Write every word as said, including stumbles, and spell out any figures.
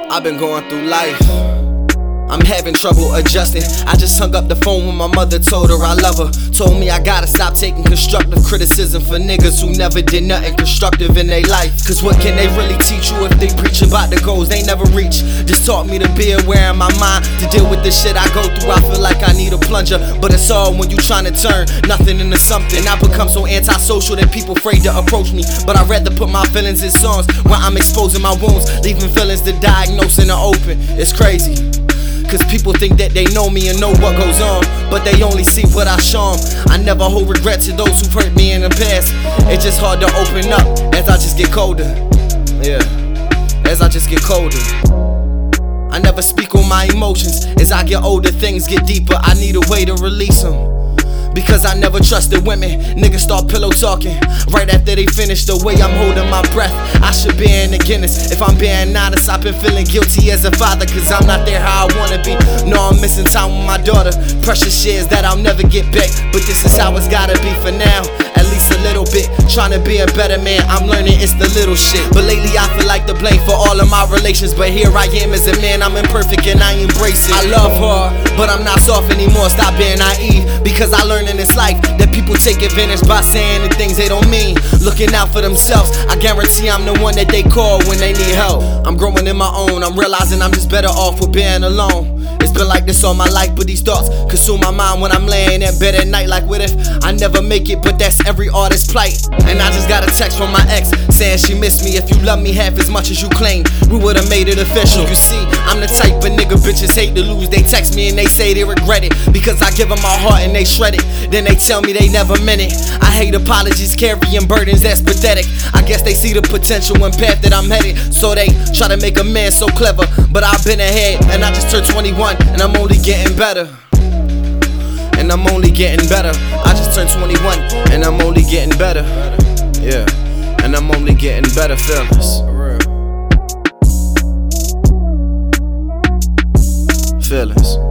I've been going through life, I'm having trouble adjusting. I just hung up the phone when my mother told her I love her. Told me I gotta stop taking constructive criticism for niggas who never did nothing constructive in their life. Cause what can they really teach you if they preaching about the goals they never reach? Just taught me to be aware in my mind, to deal with the shit I go through. I feel like I need a plunger, but it's all when you trying to turn nothing into something. I become so antisocial that people afraid to approach me, but I'd rather put my feelings in songs where I'm exposing my wounds, leaving feelings to diagnose in the open. It's crazy, cause people think that they know me and know what goes on, but they only see what I show them. I never hold regret to those who've hurt me in the past. It's just hard to open up as I just get colder. Yeah, as I just get colder. I never speak on my emotions. As I get older, things get deeper. I need a way to release them, because I never trusted women. Niggas start pillow talking right after they finish. The way I'm holding my breath, I should be in the Guinness. If I'm being honest, I've been feeling guilty as a father, cause I'm not there how I wanna be. No, I'm missing time with my daughter. Precious shares that I'll never get back, but this is how it's gotta be for now. At least a little bit, trying to be a better man. I'm learning it's the little shit, but lately I feel like the blame for all of my relations. But here I am as a man, I'm imperfect and I embrace it. I love her, but I'm not soft anymore. Stop being naive, because I learned in this life that people take advantage by saying the things they don't mean, looking out for themselves. I guarantee I'm the one that they call when they need help. I'm growing in my own, I'm realizing I'm just better off with being alone. It's been like this all my life, but these thoughts consume my mind when I'm laying in bed at night. Like, what if I never make it? But that's every artist's plight. And I just got a text from my ex saying she missed me. If you love me half as much as you claim, we would've made it official. You see, I'm the type of nigga bitches hate to lose. They text me and they say they regret it, because I give them my heart and they shred it. Then they tell me they never meant it. I hate apologies, carrying burdens, that's pathetic. I guess they see the potential and path that I'm headed, so they try to make a man so clever. But I've been ahead, and I just turned twenty-one, and I'm only getting better. And I'm only getting better. I just turned twenty-one, and I'm only getting better. Yeah, and I'm only getting better, feelings. Feelings.